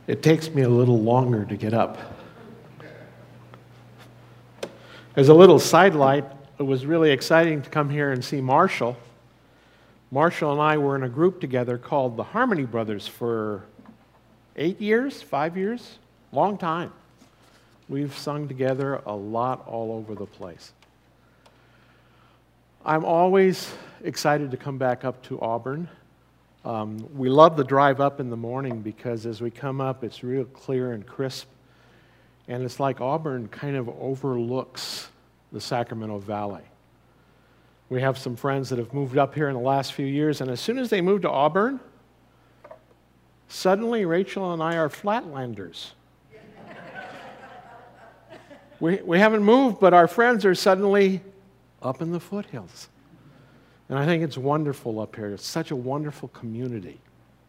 it takes me a little longer to get up. As a little sidelight, it was really exciting to come here and see Marshall. Marshall and I were in a group together called the Harmony Brothers for 8 years, 5 years, long time. We've sung together a lot all over the place. I'm always excited to come back up to Auburn. We love the drive up in the morning because as we come up, it's real clear and crisp. And it's like Auburn kind of overlooks the Sacramento Valley. We have some friends that have moved up here in the last few years, and as soon as they moved to Auburn, suddenly Rachel and I are flatlanders. We haven't moved, but our friends are suddenly up in the foothills. And I think it's wonderful up here. It's such a wonderful community.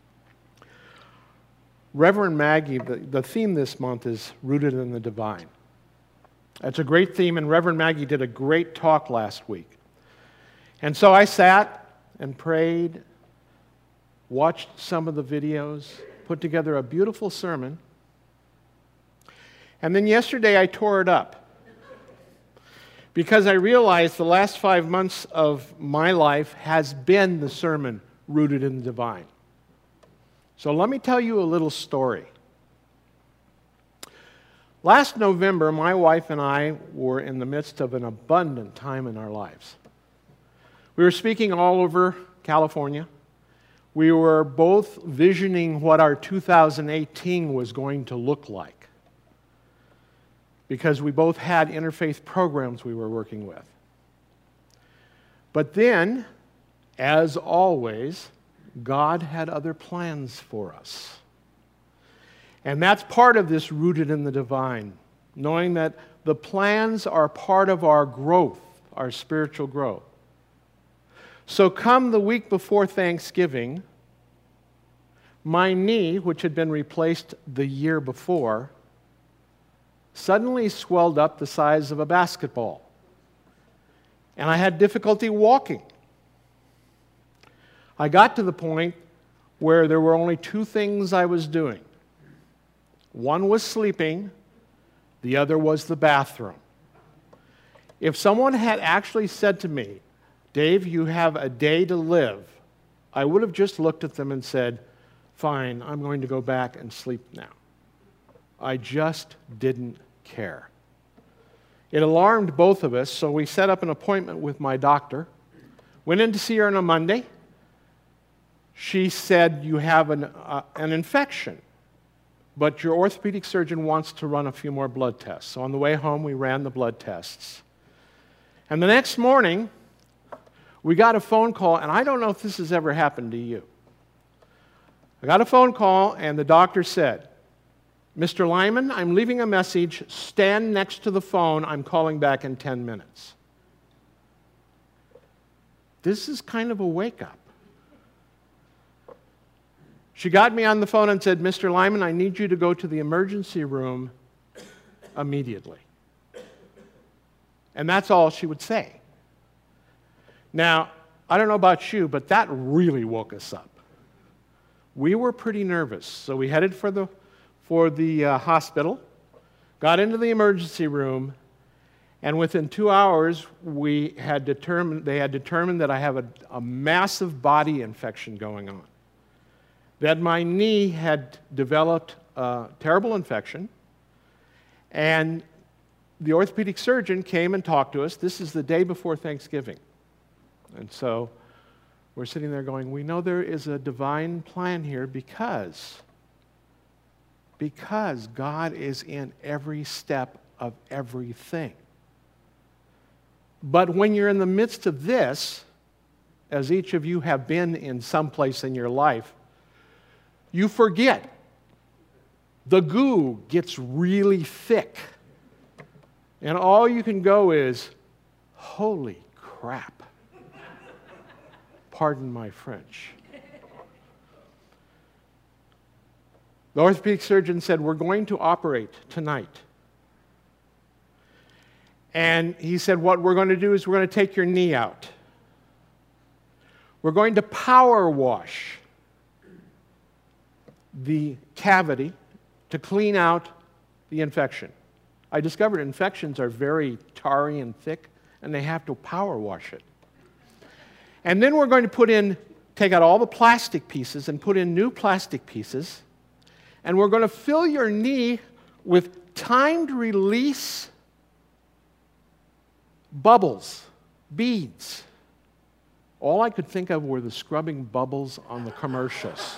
Reverend Maggie, the theme this month is Rooted in the Divine. That's a great theme, and Reverend Maggie did a great talk last week. And so I sat and prayed, watched some of the videos, put together a beautiful sermon. And then yesterday I tore it up because I realized the last 5 months of my life has been the sermon Rooted in the Divine. So let me tell you a little story. Last November, my wife and I were in the midst of an abundant time in our lives. We were speaking all over California. We were both visioning what our 2018 was going to look like, because we both had interfaith programs we were working with. But then, as always, God had other plans for us. And that's part of this Rooted in the Divine, knowing that the plans are part of our growth, our spiritual growth. So come the week before Thanksgiving, my knee, which had been replaced the year before, suddenly swelled up the size of a basketball. And I had difficulty walking. I got to the point where there were only two things I was doing. One was sleeping, the other was the bathroom. If someone had actually said to me, Dave, you have a day to live, I would have just looked at them and said, fine, I'm going to go back and sleep now. I just didn't care. It alarmed both of us, so we set up an appointment with my doctor. Went in to see her on a Monday. She said, you have an infection, but your orthopedic surgeon wants to run a few more blood tests. So on the way home, we ran the blood tests. And the next morning, we got a phone call, and I don't know if this has ever happened to you. I got a phone call, and the doctor said, Mr. Lyman, I'm leaving a message. Stand next to the phone. I'm calling back in 10 minutes. This is kind of a wake-up. She got me on the phone and said, Mr. Lyman, I need you to go to the emergency room immediately. And that's all she would say. Now, I don't know about you, but that really woke us up. We were pretty nervous, so we headed for the hospital, got into the emergency room, and within 2 hours, they had determined that I have a massive body infection going on. That my knee had developed a terrible infection, and the orthopedic surgeon came and talked to us. This is the day before Thanksgiving. And so we're sitting there going, we know there is a divine plan here because God is in every step of everything. But when you're in the midst of this, as each of you have been in some place in your life, you forget. The goo gets really thick. And all you can go is, holy crap. Pardon my French. The orthopedic surgeon said, we're going to operate tonight. And he said, what we're going to do is we're going to take your knee out. We're going to power wash the cavity to clean out the infection. I discovered infections are very tarry and thick, and they have to power wash it. And then we're going to take out all the plastic pieces and put in new plastic pieces, and we're going to fill your knee with timed release bubbles, beads. All I could think of were the scrubbing bubbles on the commercials.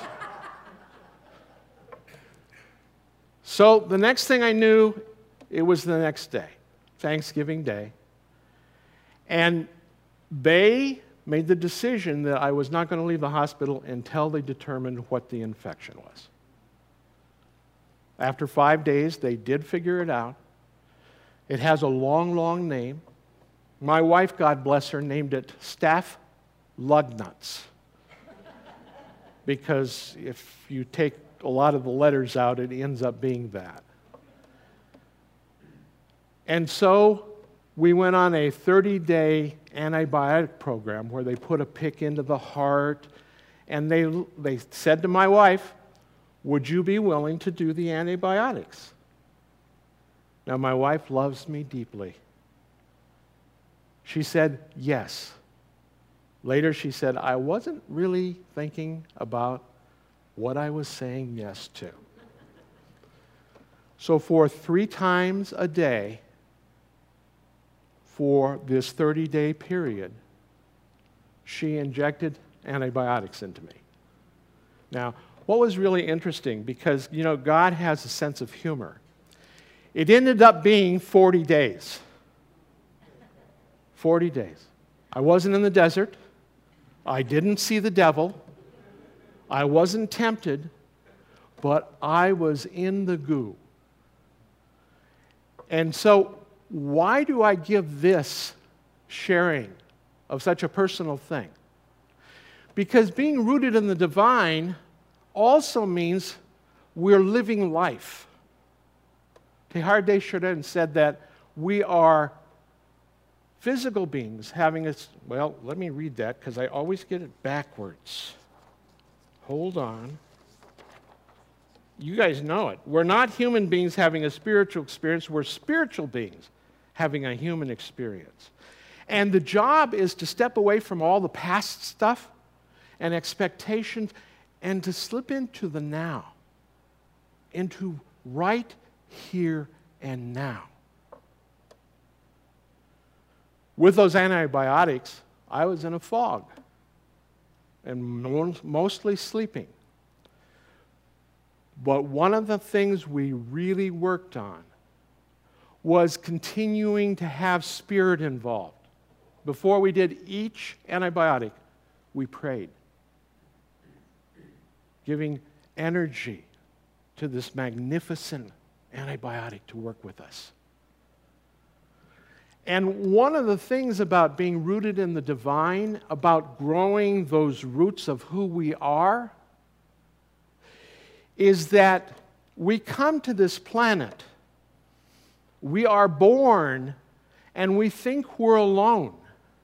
So the next thing I knew, it was the next day, Thanksgiving Day. And they made the decision that I was not going to leave the hospital until they determined what the infection was. After 5 days, they did figure it out. It has a long, long name. My wife, God bless her, named it Staph lug nuts. Because if you take a lot of the letters out, it ends up being that. And so we went on a 30-day antibiotic program where they put a pick into the heart, and they said to my wife, would you be willing to do the antibiotics? Now, my wife loves me deeply. She said, yes. Later, she said, I wasn't really thinking about what I was saying yes to. So for 3 times a day, for this 30-day period, she injected antibiotics into me. Now, what was really interesting, because, God has a sense of humor. It ended up being 40 days. 40 days. I wasn't in the desert. I didn't see the devil. I wasn't tempted, but I was in the goo. And so, why do I give this sharing of such a personal thing? Because being rooted in the divine also means we're living life. Teilhard de Chardin said that we are physical beings having a... Well, let me read that because I always get it backwards. Hold on. You guys know it. We're not human beings having a spiritual experience. We're spiritual beings having a human experience. And the job is to step away from all the past stuff and expectations and to slip into the now, into right here and now. With those antibiotics, I was in a fog and mostly sleeping. But one of the things we really worked on was continuing to have spirit involved. Before we did each antibiotic, we prayed, giving energy to this magnificent antibiotic to work with us. And one of the things about being rooted in the divine, about growing those roots of who we are, is that we come to this planet, we are born, and we think we're alone.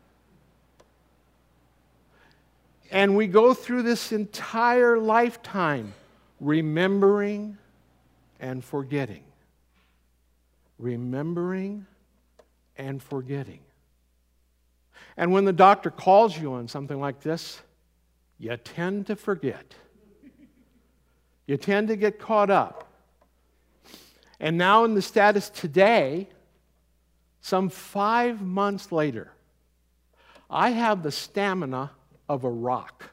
And we go through this entire lifetime remembering and forgetting. Remembering and forgetting. And when the doctor calls you on something like this, you tend to forget. You tend to get caught up. And now in the status today, some 5 months later, I have the stamina of a rock.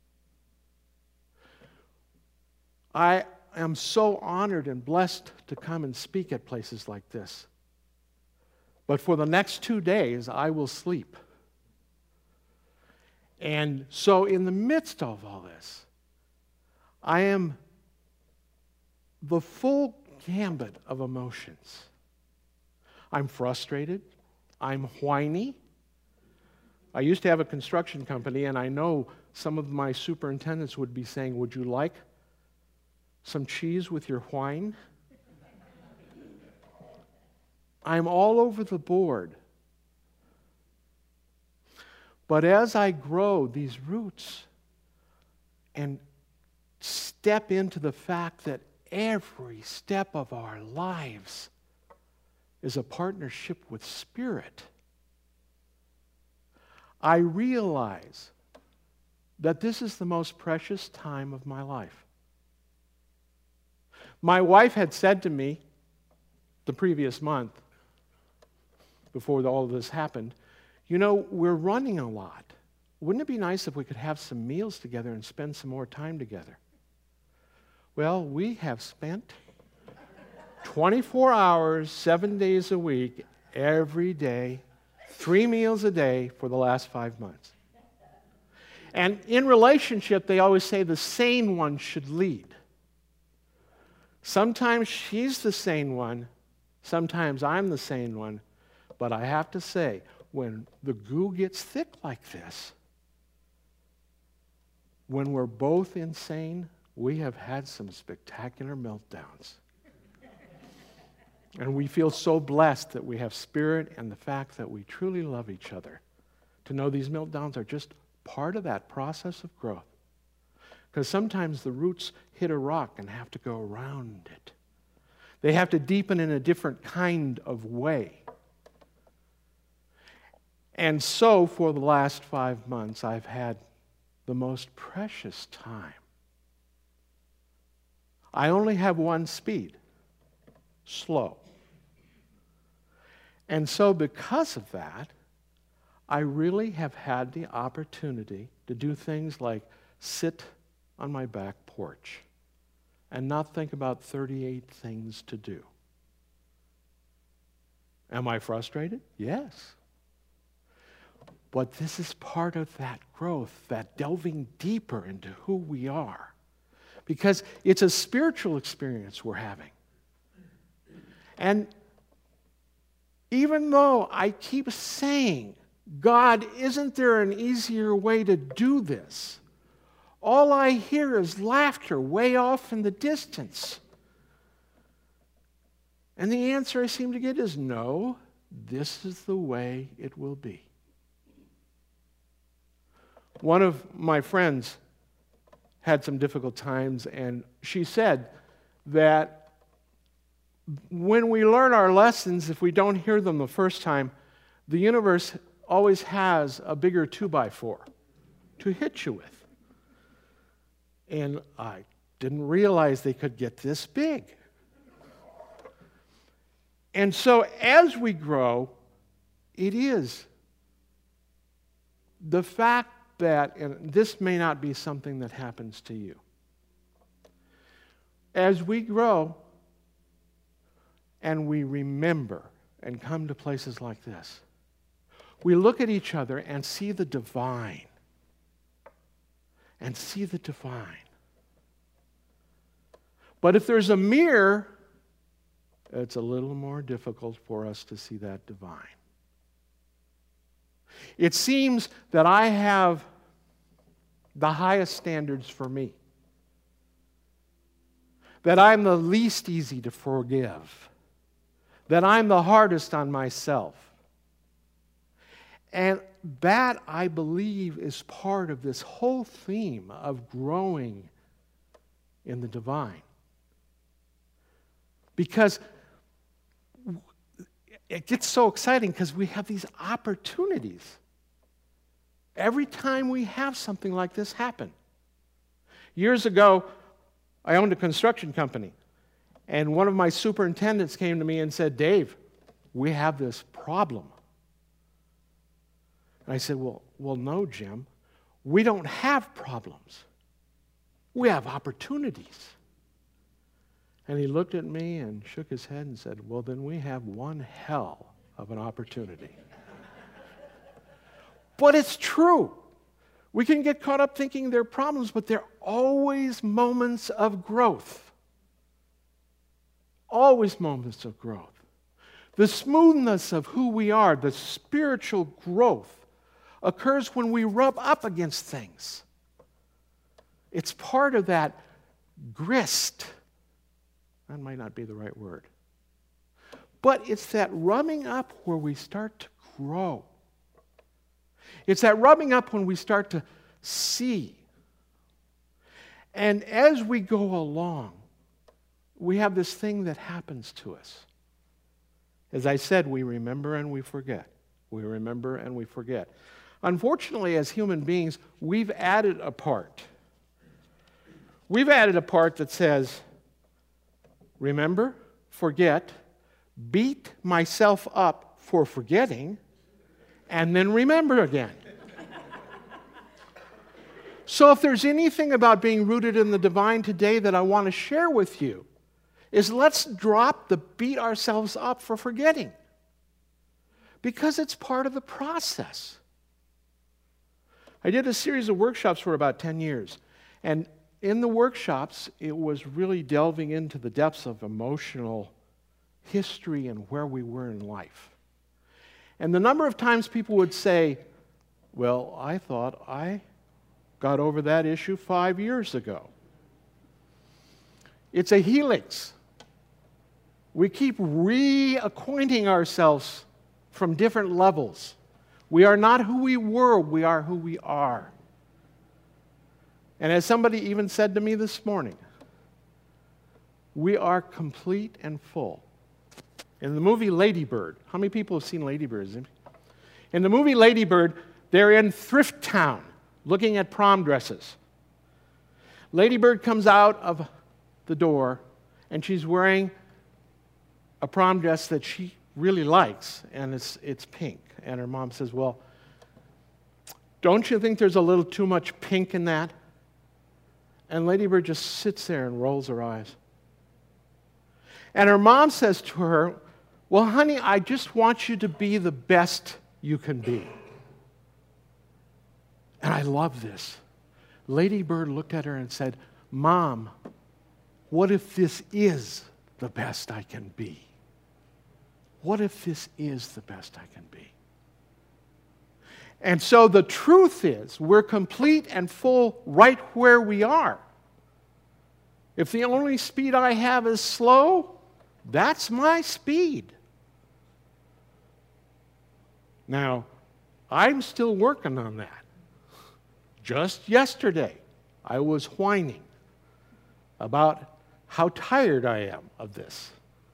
I am so honored and blessed to come and speak at places like this. But for the next 2 days, I will sleep. And so in the midst of all this, I am the full gambit of emotions. I'm frustrated. I'm whiny. I used to have a construction company, and I know some of my superintendents would be saying, would you like some cheese with your whine? I'm all over the board. But as I grow these roots and step into the fact that every step of our lives is a partnership with Spirit, I realize that this is the most precious time of my life. My wife had said to me the previous month, before all of this happened, you know, we're running a lot. Wouldn't it be nice if we could have some meals together and spend some more time together? Well, we have spent 24 hours, 7 days a week, every day, 3 meals a day for the last 5 months. And in relationship, they always say the sane one should lead. Sometimes she's the sane one, sometimes I'm the sane one, but I have to say, when the goo gets thick like this, when we're both insane, we have had some spectacular meltdowns. And we feel so blessed that we have Spirit and the fact that we truly love each other. To know these meltdowns are just part of that process of growth. Because sometimes the roots hit a rock and have to go around it. They have to deepen in a different kind of way. And so, for the last 5 months, I've had the most precious time. I only have one speed, slow. And so, because of that, I really have had the opportunity to do things like sit on my back porch and not think about 38 things to do. Am I frustrated? Yes. But this is part of that growth, that delving deeper into who we are. Because it's a spiritual experience we're having. And even though I keep saying, God, isn't there an easier way to do this? All I hear is laughter way off in the distance. And the answer I seem to get is no, this is the way it will be. One of my friends had some difficult times, and she said that when we learn our lessons, if we don't hear them the first time, the universe always has a bigger 2x4 to hit you with. And I didn't realize they could get this big. And so as we grow, it is the fact that, and this may not be something that happens to you, as we grow and we remember and come to places like this, we look at each other and see the divine. And see the divine. But if there's a mirror, it's a little more difficult for us to see that divine. It seems that I have the highest standards for me. That I'm the least easy to forgive. That I'm the hardest on myself. And that, I believe, is part of this whole theme of growing in the divine. Because it gets so exciting because we have these opportunities. Every time we have something like this happen. Years ago, I owned a construction company. And one of my superintendents came to me and said, Dave, we have this problem. And I said, well, no, Jim. We don't have problems. We have opportunities. And he looked at me and shook his head and said, well, then we have one hell of an opportunity. But it's true. We can get caught up thinking they're problems, but they're always moments of growth. Always moments of growth. The smoothness of who we are, the spiritual growth, occurs when we rub up against things. It's part of that grist. That might not be the right word. But it's that rubbing up where we start to grow. It's that rubbing up when we start to see. And as we go along, we have this thing that happens to us. As I said, we remember and we forget. We remember and we forget. Unfortunately, as human beings, we've added a part. We've added a part that says, remember, forget, beat myself up for forgetting, and then remember again. So if there's anything about being rooted in the divine today that I want to share with you, is let's drop the beat ourselves up for forgetting. Because it's part of the process. I did a series of workshops for about 10 years. And in the workshops, it was really delving into the depths of emotional history and where we were in life. And the number of times people would say, well, I thought I got over that issue 5 years ago. It's a helix. We keep reacquainting ourselves from different levels. We are not who we were, we are who we are. And as somebody even said to me this morning, we are complete and full. In the movie Lady Bird, how many people have seen Lady Bird? In the movie Lady Bird, they're in Thrift Town looking at prom dresses. Lady Bird comes out of the door and she's wearing a prom dress that she really likes, and it's pink. And her mom says, well, don't you think there's a little too much pink in that? And Lady Bird just sits there and rolls her eyes. And her mom says to her, well, honey, I just want you to be the best you can be. And I love this. Lady Bird looked at her and said, Mom, what if this is the best I can be? What if this is the best I can be? And so the truth is, we're complete and full right where we are. If the only speed I have is slow, that's my speed. Now, I'm still working on that. Just yesterday, I was whining about how tired I am of this.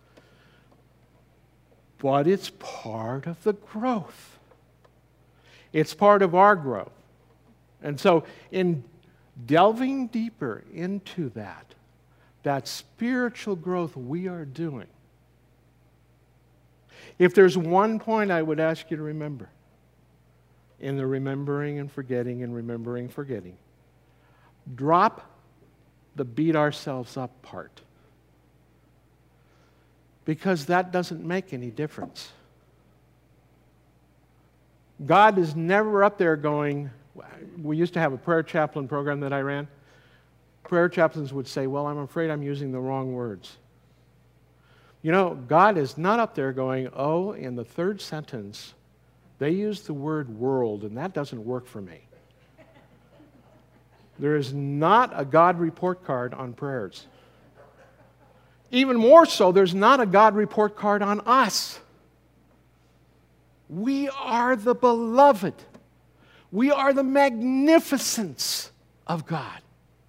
But it's part of the growth. It's part of our growth. And so in delving deeper into that spiritual growth we are doing, if there's one point I would ask you to remember, in the remembering and forgetting, drop the beat ourselves up part. Because that doesn't make any difference. God is never up there going, we used to have a prayer chaplain program that I ran. Prayer chaplains would say, well, I'm afraid I'm using the wrong words. You know, God is not up there going, oh, in the third sentence, they use the word world, and that doesn't work for me. There is not a God report card on prayers. Even more so, there's not a God report card on us. We are the beloved. We are the magnificence of God.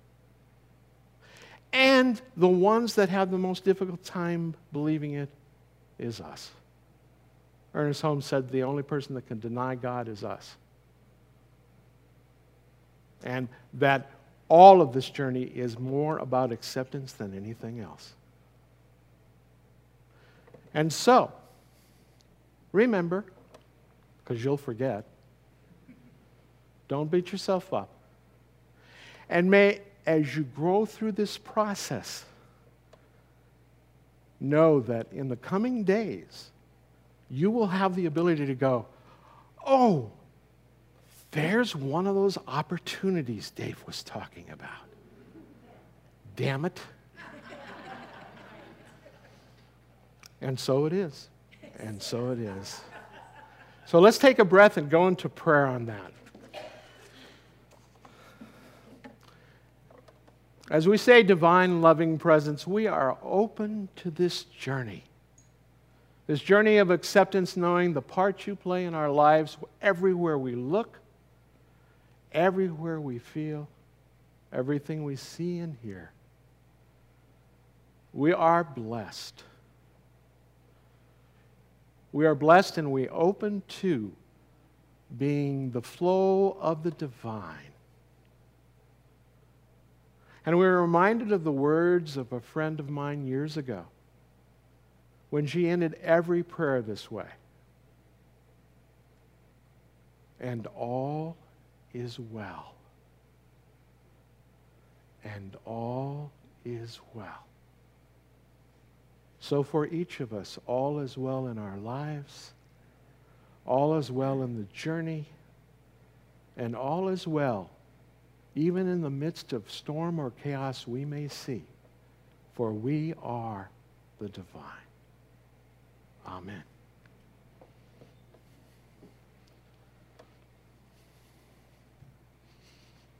And the ones that have the most difficult time believing it is us. Ernest Holmes said the only person that can deny God is us. And that all of this journey is more about acceptance than anything else. And so, remember, because you'll forget, don't beat yourself up. And may, as you grow through this process, know that in the coming days, you will have the ability to go, oh, there's one of those opportunities Dave was talking about. Damn it. And so it is. And so it is. So let's take a breath and go into prayer on that. As we say, divine loving presence, we are open to this journey. This journey of acceptance, knowing the part you play in our lives everywhere we look, everywhere we feel, everything we see and hear. We are blessed. We are blessed and we open to being the flow of the divine. And we're reminded of the words of a friend of mine years ago when she ended every prayer this way. And all is well. And all is well. So for each of us, all is well in our lives, all is well in the journey, and all is well even in the midst of storm or chaos we may see, for we are the divine. Amen.